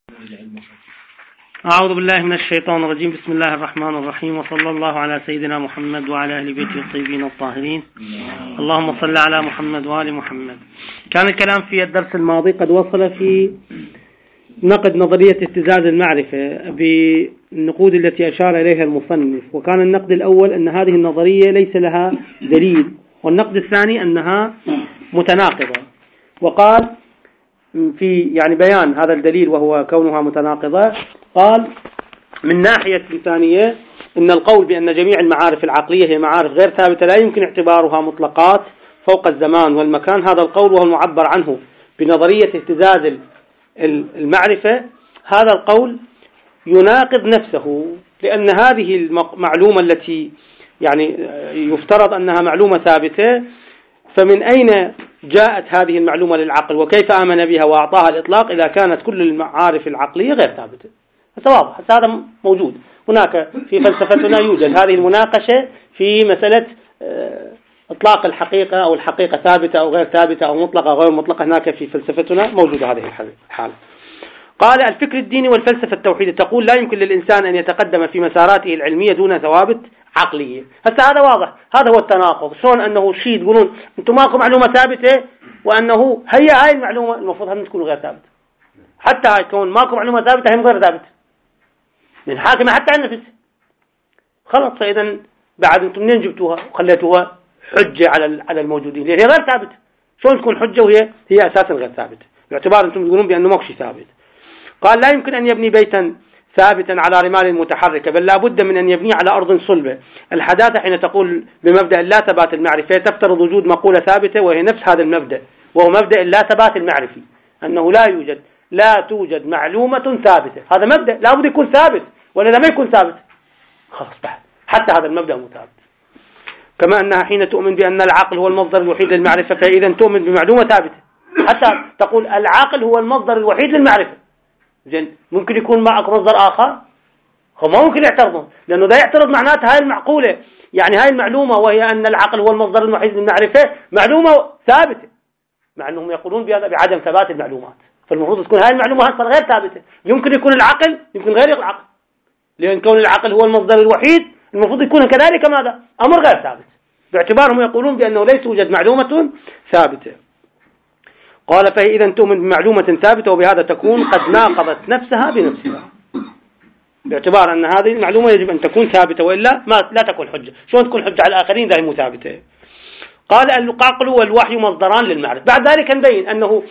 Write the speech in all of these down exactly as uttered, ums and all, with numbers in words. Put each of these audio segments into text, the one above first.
أعوذ بالله من الشيطان الرجيم. بسم الله الرحمن الرحيم، وصلى الله على سيدنا محمد وعلى أهل بيته الطيبين الطاهرين. اللهم صل على محمد وآل محمد. كان الكلام في الدرس الماضي قد وصل في نقد نظرية اهتزاز المعرفة بالنقود التي أشار إليها المصنف، وكان النقد الأول أن هذه النظرية ليس لها دليل، والنقد الثاني أنها متناقضة. وقال في يعني بيان هذا الدليل وهو كونها متناقضة، قال من ناحية لسانية إن القول بأن جميع المعارف العقلية هي معارف غير ثابتة لا يمكن اعتبارها مطلقات فوق الزمان والمكان. هذا القول وهو المعبر عنه بنظرية اهتزاز المعرفة، هذا القول يناقض نفسه، لأن هذه المعلومة التي يعني يفترض أنها معلومة ثابتة، فمن أين جاءت هذه المعلومة للعقل وكيف آمن بها وأعطاها الإطلاق إذا كانت كل المعارف العقلية غير ثابتة؟ هذا واضح، هذا موجود هناك في فلسفتنا، يوجد هذه المناقشة في مسألة إطلاق الحقيقة أو الحقيقة ثابتة أو غير ثابتة أو مطلقة أو غير مطلقة، هناك في فلسفتنا موجودة هذه الحالة. قال الفكر الديني والفلسفة التوحيدية تقول لا يمكن للإنسان أن يتقدم في مساراته العلمية دون ثوابت عقلية. هسه هذا واضح، هذا هو التناقض. شلون أنه شيء تقولون أنتم ماكم معلومة ثابتة، وأنه هي هاي المعلومة المفروض هم تكون غير ثابتة، حتى هاي تكون ماكم معلومة ثابتة هم غير ثابتة من حاكمة حتى عن النفس. خلاص، فإذا بعد أنتم منين جبتوها وخليتوها حجة على على الموجودين؟ هي غير ثابتة. شلون تكون حجة وهي هي أساسا غير ثابتة، باعتبار أنتم تقولون بأنه ماكو شيء ثابت؟ قال لا يمكن أن يبني بيتا ثابتا على رمال متحركة، بل لا بد من أن يبني على أرض صلبة. الحداثة حين تقول بمبدأ لا ثبات المعرفة تفترض وجود مقولة ثابتة، وهي نفس هذا المبدأ، وهو مبدأ لا ثبات المعرفي، أنه لا يوجد لا توجد معلومة ثابتة. هذا مبدأ لا بد يكون ثابت، ولا ما يكون ثابت خلاص بعد حتى هذا المبدأ مثابت. كما أنها حين تؤمن بأن العقل هو المصدر الوحيد للمعرفة، فإذا تؤمن بمعلومة ثابتة حتى تقول العقل هو المصدر الوحيد للمعرفة. زين، ممكن يكون معك مصدر آخر؟ هو ما ممكن يعترضون، لأنه ده يعترض معناتها هاي المعقولة، يعني هاي المعلومة وهي أن العقل هو المصدر الوحيد للمعرفة معلومة ثابتة، مع أنهم يقولون بهذا بعدم ثبات المعلومات. فالمفروض تكون هاي المعلومة أصلا غير ثابتة. يمكن يكون العقل، يمكن غير العقل، لأن كون العقل هو المصدر الوحيد المفروض يكون كذلك ماذا؟ أمر غير ثابت، باعتبارهم يقولون بأنه ليس توجد معلومة ثابتة. قال فإذا تؤمن بمعلومة ثابتة، وبهذا تكون قد ناقضت نفسها بنفسها، باعتبار أن هذه المعلومة يجب أن تكون ثابتة، وإلا ما لا تكون حجة. شلون تكون حجة على الآخرين إذا هي مو ثابتة؟ قال العقل والوحي مصدران للمعرفة. بعد ذلك نبين أنه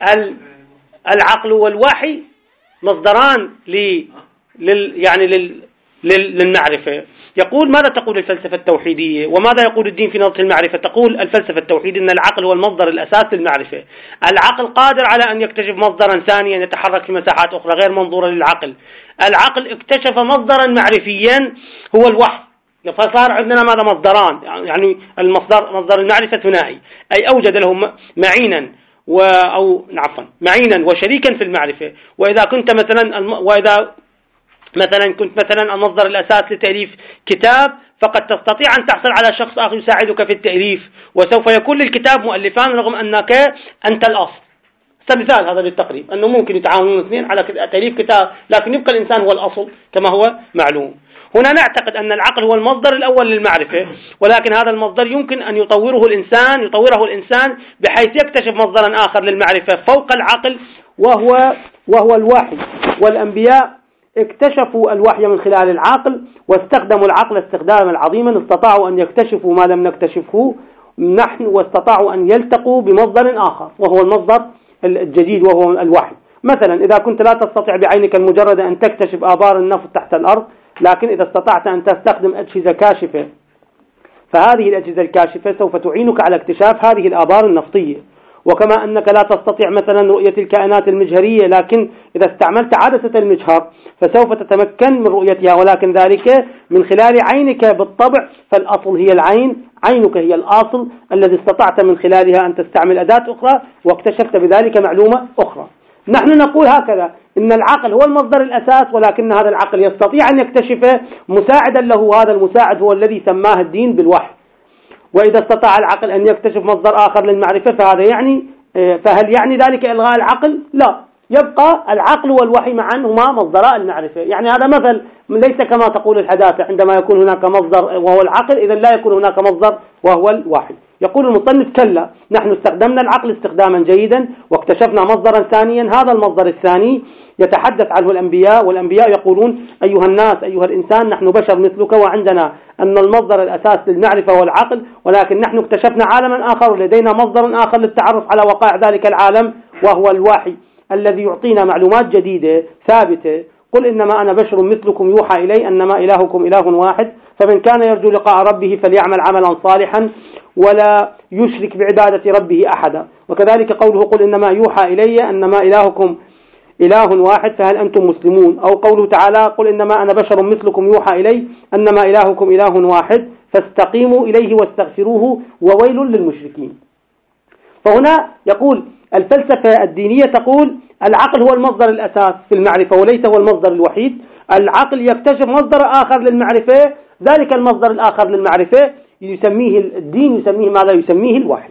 العقل والوحي مصدران ل لل يعني لل للمعرفة. يقول ماذا تقول الفلسفة التوحيدية وماذا يقول الدين في نظرة المعرفة؟ تقول الفلسفة التوحيدية أن العقل هو المصدر الأساس للمعرفة. العقل قادر على أن يكتشف مصدرا ثانيا يتحرك في مساحات أخرى غير منظورة للعقل. العقل اكتشف مصدرا معرفيا هو الوحي، فصار عندنا ماذا؟ مصدران، يعني المصدر مصدر المعرفة ثنائي، أي أوجد له معينا و أو عفوا معينا وشريكا في المعرفة. وإذا كنت مثلا وإذا مثلا كنت مثلا المصدر الأساس لتأليف كتاب، فقد تستطيع أن تحصل على شخص آخر يساعدك في التأليف، وسوف يكون للكتاب مؤلفان رغم أنك أنت الأصل. مثال هذا للتقريب أنه ممكن يتعاونون اثنين على تأليف كتاب، لكن يبقى الإنسان هو الأصل كما هو معلوم. هنا نعتقد أن العقل هو المصدر الأول للمعرفة، ولكن هذا المصدر يمكن أن يطوره الإنسان يطوره الإنسان بحيث يكتشف مصدرا آخر للمعرفة فوق العقل، وهو وهو الوحي. والأنبياء اكتشفوا الوحي من خلال العقل، واستخدموا العقل استخداما عظيما، استطاعوا أن يكتشفوا ما لم نكتشفه نحن، واستطاعوا أن يلتقوا بمصدر آخر وهو المصدر الجديد وهو الوحي. مثلا إذا كنت لا تستطيع بعينك المجردة أن تكتشف آبار النفط تحت الأرض، لكن إذا استطعت أن تستخدم أجهزة كاشفة، فهذه الأجهزة الكاشفة سوف تعينك على اكتشاف هذه الآبار النفطية. وكما أنك لا تستطيع مثلا رؤية الكائنات المجهرية، لكن إذا استعملت عدسة المجهر فسوف تتمكن من رؤيتها، ولكن ذلك من خلال عينك بالطبع، فالأصل هي العين، عينك هي الأصل الذي استطعت من خلالها أن تستعمل أداة أخرى واكتشفت بذلك معلومة أخرى. نحن نقول هكذا، إن العقل هو المصدر الأساس، ولكن هذا العقل يستطيع أن يكتشفه مساعدا له، هذا المساعد هو الذي سماه الدين بالوحي. وإذا استطاع العقل أن يكتشف مصدر آخر للمعرفة فهذا يعني فهل يعني ذلك إلغاء العقل؟ لا، يبقى العقل والوحي معا هما مصدراء المعرفة. يعني هذا مثل ليس كما تقول الحداثة عندما يكون هناك مصدر وهو العقل إذا لا يكون هناك مصدر وهو الوحي. يقول المصنف كلا، نحن استخدمنا العقل استخداما جيدا واكتشفنا مصدرا ثانيا، هذا المصدر الثاني يتحدث عنه الأنبياء، والأنبياء يقولون أيها الناس أيها الإنسان نحن بشر مثلك وعندنا أن المصدر الأساس للمعرفة هو العقل، ولكن نحن اكتشفنا عالما آخر لدينا مصدر آخر للتعرف على وقائع ذلك العالم وهو الوحي الذي يعطينا معلومات جديدة ثابتة. قل إنما أنا بشر مثلكم يوحى إلي أنما إلهكم إله واحد فمن كان يرجو لقاء ربه فليعمل عملا صالحا ولا يشرك بعبادة ربه أحدا. وكذلك قوله قل إنما يوحى إلي أنما إلهكم إله واحد فهل أنتم مسلمون. أو قوله تعالى قل إنما أنا بشر مثلكم يوحى إلي أنما إلهكم إله واحد فاستقيموا إليه واستغفروه وويل للمشركين. فهنا يقول الفلسفة الدينية تقول العقل هو المصدر الأساس في المعرفة وليس هو المصدر الوحيد. العقل يكتشف مصدر آخر للمعرفة، ذلك المصدر الآخر للمعرفة يسميه الدين، يسميه ماذا؟ يسميه الوحي.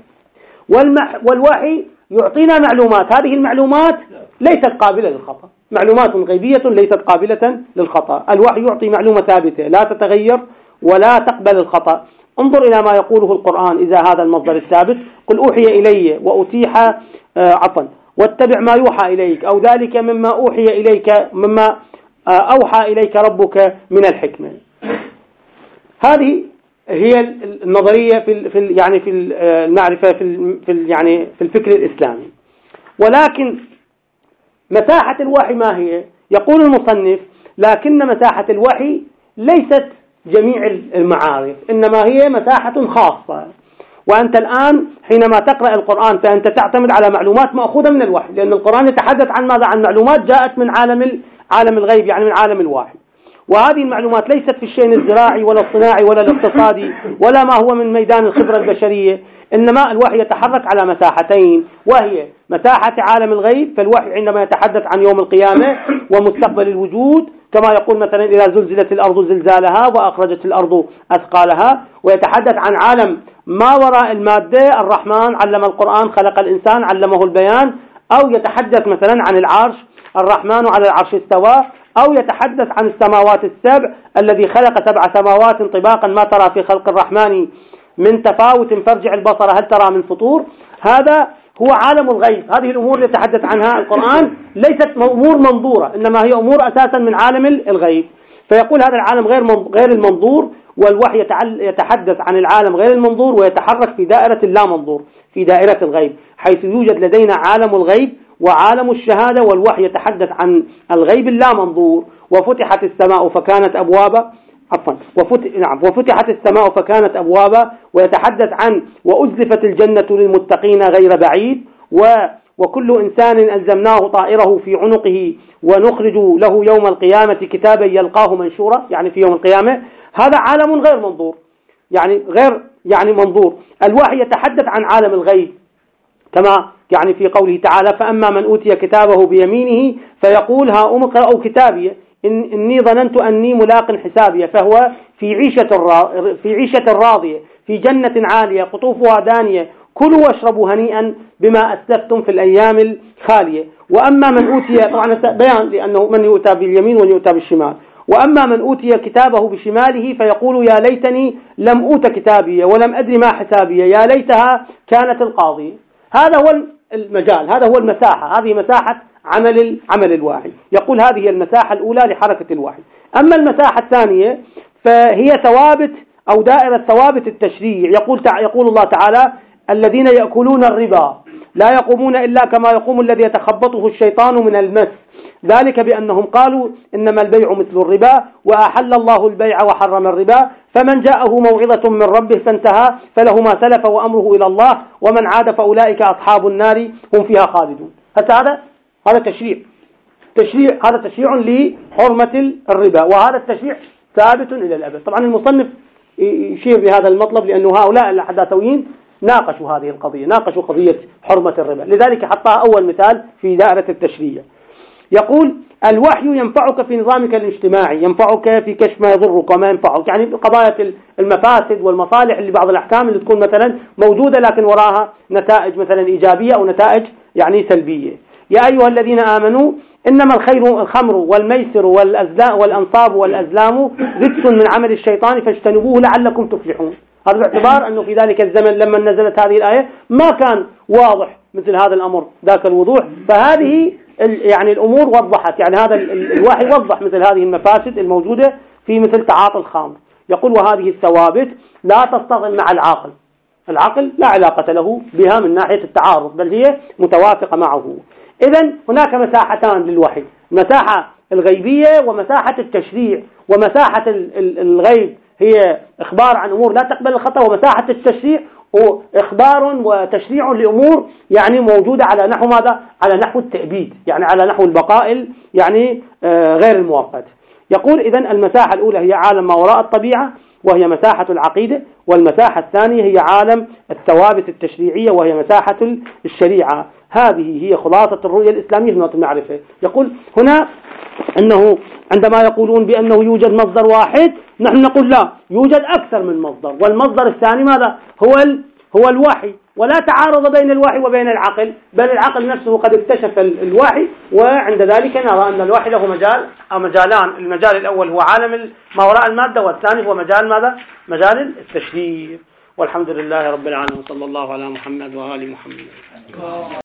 والوحي يعطينا معلومات، هذه المعلومات ليست قابلة للخطأ، معلومات غيبية ليست قابلة للخطأ. الوحي يعطي معلومة ثابتة لا تتغير ولا تقبل الخطأ. انظر إلى ما يقوله القرآن إذا هذا المصدر الثابت، قل أوحي إلي وأتيح آه عفوا واتبع ما يوحى إليك أو ذلك مما أوحي إليك مما آه أوحى إليك ربك من الحكمة. هذه هي النظرية في في يعني في المعرفة في في يعني في الفكر الإسلامي. ولكن مساحة الوحي ما هي؟ يقول المصنف لكن مساحة الوحي ليست جميع المعارف، إنما هي مساحة خاصة. وأنت الآن حينما تقرأ القرآن فأنت تعتمد على معلومات مأخوذة من الوحي، لأن القرآن يتحدث عن ماذا؟ عن معلومات جاءت من عالم عالم الغيب، يعني من عالم الوحي. وهذه المعلومات ليست في الشيء الزراعي ولا الصناعي ولا الاقتصادي ولا ما هو من ميدان الخبرة البشرية، إنما الوحي يتحرك على مساحتين، وهي مساحة عالم الغيب، فالوحي عندما يتحدث عن يوم القيامة ومستقبل الوجود كما يقول مثلا إذا زلزلت الأرض زلزالها وأخرجت الأرض أثقالها، ويتحدث عن عالم ما وراء المادة، الرحمن علم القرآن خلق الإنسان علمه البيان، أو يتحدث مثلا عن العرش، الرحمن على العرش استوى، أو يتحدث عن السماوات السبع الذي خلق سبع سماوات طباقا ما ترى في خلق الرحمن من تفاوت فارجع البصر هل ترى من فطور. هذا هو عالم الغيب. هذه الأمور يتحدث عنها القرآن ليست أمور منظورة، إنما هي أمور أساسا من عالم الغيب. فيقول هذا العالم غير غير المنظور، والوحي يتحدث عن العالم غير المنظور ويتحرك في دائرة اللا منظور، في دائرة الغيب، حيث يوجد لدينا عالم الغيب وعالم الشهادة، والوحي يتحدث عن الغيب اللا منظور. وفتحت السماء فكانت أبوابا عفوا وفتح نعم وفتحت السماء فكانت أبوابا، ويتحدث عن وأزلفت الجنة للمتقين غير بعيد، و وكل إنسان ألزمناه طائره في عنقه ونخرج له يوم القيامة كتابا يلقاه منشورا، يعني في يوم القيامة. هذا عالم غير منظور، يعني غير يعني منظور. الوحي يتحدث عن عالم الغيب كما يعني في قوله تعالى فأما من أوتي كتابه بيمينه فيقول ها أم اقرأوا كتابي إن إني ظننت أني ملاق حسابي، فهو في عيشة في عيشة راضية في جنة عالية قطوفها دانية كلوا واشربوا هنيئا بما أسلفتم في الأيام الخالية. وأما من أوتي، طبعا بيان لأنه من يؤتى باليمين ومن يؤتى بالشمال. وأما من أوتي كتابه بشماله فيقول يا ليتني لم أوت كتابي ولم أدري ما حسابي يا ليتها كانت القاضية. هذا هو المجال، هذا هو المساحة، هذه مساحة عمل عمل الوحي. يقول هذه المساحة الأولى لحركة الوحي. أما المساحة الثانية فهي ثوابت أو دائرة ثوابت التشريع. يقول يقول الله تعالى الذين يأكلون الربا لا يقومون إلا كما يقوم الذي يتخبطه الشيطان من المس، ذلك بأنهم قالوا إنما البيع مثل الربا وأحل الله البيع وحرم الربا، فمن جاءه موعظة من ربه فانتهى فله ما سلف وأمره إلى الله ومن عاد فأولئك أصحاب النار هم فيها خالدون. هذا هذا تشريع تشريع هذا تشريع لحرمة الربا، وهذا التشريع ثابت إلى الأبد. طبعا المصنف يشير بهذا المطلب لأنه هؤلاء الحداثويين ناقشوا هذه القضية، ناقشوا قضية حرمة الربا، لذلك حطها أول مثال في دائرة التشريع. يقول الوحي ينفعك في نظامك الاجتماعي، ينفعك في كشف ما يضرك وما ينفعك، يعني قضايا المفاسد والمصالح اللي بعض الأحكام اللي تكون مثلا موجودة لكن وراها نتائج مثلا إيجابية أو نتائج يعني سلبية. يا أيها الذين آمنوا إنما الخير الخمر والميسر والأنصاب والأزلام رجس من عمل الشيطان فاجتنبوه لعلكم تفلحون. هذا باعتبار أنه في ذلك الزمن لما نزلت هذه الآية ما كان واضح مثل هذا الأمر ذاك الوضوح، فهذه يعني الأمور وضحت، يعني هذا الوحي وضح مثل هذه المفاسد الموجودة في مثل تعاطي الخمر. يقول وهذه الثوابت لا تصطدم مع العقل، العقل لا علاقة له بها من ناحية التعارض، بل هي متوافقة معه. إذن هناك مساحتان للوحي، مساحة الغيبية ومساحة التشريع. ومساحة الغيب هي إخبار عن أمور لا تقبل الخطأ، ومساحة التشريع هو إخبار وتشريع لأمور يعني موجودة على نحو ماذا؟ على نحو التأبيد، يعني على نحو البقاء يعني غير المؤقت. يقول إذن المساحة الأولى هي عالم ما وراء الطبيعة وهي مساحة العقيدة، والمساحة الثانية هي عالم الثوابت التشريعية وهي مساحة الشريعة. هذه هي خلاصة الرؤية الإسلامية في نقطة المعرفة. يقول هنا أنه عندما يقولون بأنه يوجد مصدر واحد، نحن نقول لا، يوجد أكثر من مصدر، والمصدر الثاني ماذا؟ هو ال... هو الوحي، ولا تعارض بين الوحي وبين العقل، بل العقل نفسه قد اكتشف الوحي، وعند ذلك نرى أن الوحي له مجال أو مجالان. المجال الأول هو عالم ما وراء المادة، والثاني هو مجال ماذا؟ مجال التشريع. والحمد لله رب العالمين، صلى الله على محمد وآل محمد.